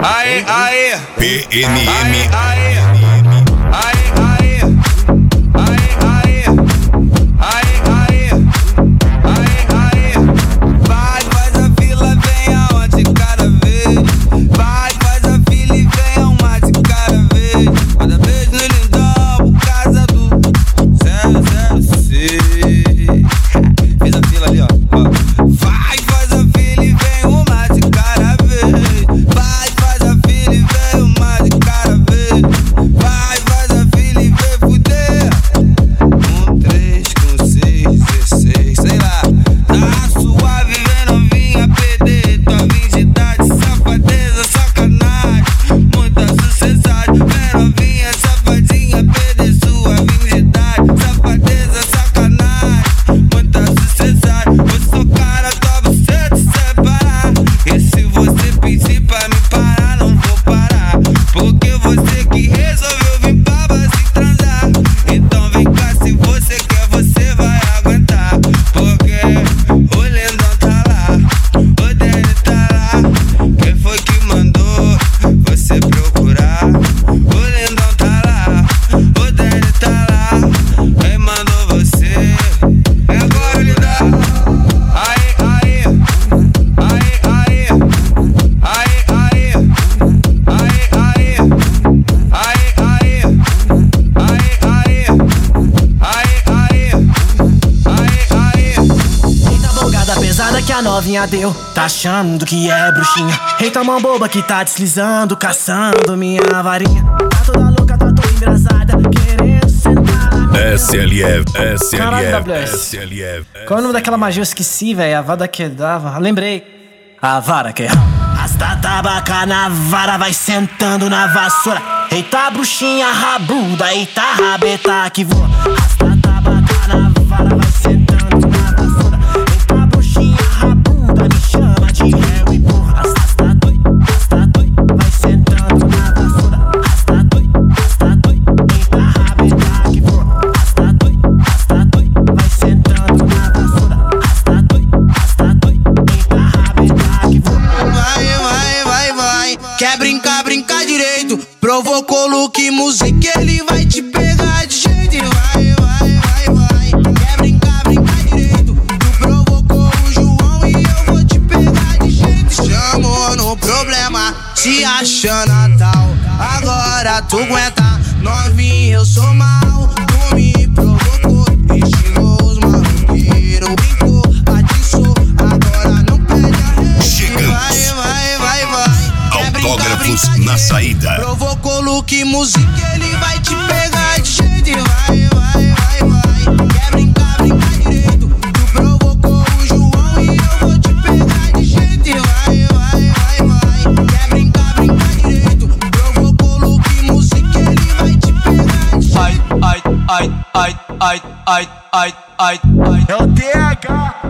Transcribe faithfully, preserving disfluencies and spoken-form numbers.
Aê, aê, P N M. aê, aê, aê, aê, aê, aê, aê, aê, aê. Vai, faz a fila, vem aonde cada vez. Vai, faz a fila e vem uma de cada vez. Manda beijo no lindão por causa do zero zero seis. Fiz a fila ali, ó. Vai, faz a fila e vem uma de cada vez. Vai, faz a fila e vem uma de cada vez. Vai, faz a fila e vem fuder. Um, três, com seis, dezesseis, sei lá. Tá suave, vem novinha, P D. Tua virgindade, safadeza, sacanagem. Muita sucessagem. Vem novinha, safadinha, P D. Sua virgindade, safadeza, sacanagem. Muita sucessagem. Eu sou cara, tua buceta sem parar. E se você pedir pra me parar, não vou parar. Porque você que resolveu vir pra base transar. Então vem cá, se você quer, você vai aguentar. Porque o lindão tá lá, o dele tá lá. Quem foi que mandou você procurar? O lindão tá lá, o dele tá lá. Quem mandou você? É agora, lindão. Aê, aê, aê, aê, aê, aê, aê, aê, aê, aê, aê, aê, aê, aê, aê. Eita bongada pesada que a novinha deu, tá achando que é bruxinha. Eita mão boba que tá deslizando, caçando minha varinha. Tá toda louca, tá toda engraçada, querendo sentar. S L F, S L Caralho, F, W S. S L F. Qual é o nome daquela magia? Eu esqueci, velho. A vara que dava. Lembrei. A vara que Rasta tabaca na vara, vai sentando na vassoura. Eita bruxinha rabuda, eita rabeta que voa. Rasta tabaca na vara, vai sentando na vassoura. Eita bruxinha rabuda, me chama de réu e porra. Rasta doido, rasta doido, vai sentando na vassoura. Rasta doido, rasta doido, eita rabeta que voa. Rasta doido, rasta doido, vai sentando na vassoura. Rasta doido, rasta doido, eita rabeta que voa. Vai, vai, vai, vai. Quer brincar, brincar direito. Provocou Luke Music, ele vai te pegar de jeito. Vai, vai, vai, vai. Quer brincar, brincar direito. Tu provocou o João e eu vou te pegar de jeito. Chamou no problema, se achando Natal. Agora tu aguenta, novinho, eu sou mal. Tu me provocou e xingou os maluqueiros. Brincou, atiçou, agora não pede a rede. Chegamos. Vai, vai, vai, vai. Quer brincar, Autógrafos brincar na direito. saída. Provocou Luke Music, ele vai te pegar de jeito. Vai, vai, vai, vai. Quer brincar, brincar direito. Tu provocou o João e eu vou te pegar de jeito. Vai, vai, vai, vai. Quer brincar, brincar direito. Provocou Luke Music, ele vai te pegar de jeito. Ai, ai, ai, ai, ai, ai, ai, ai. É o T H.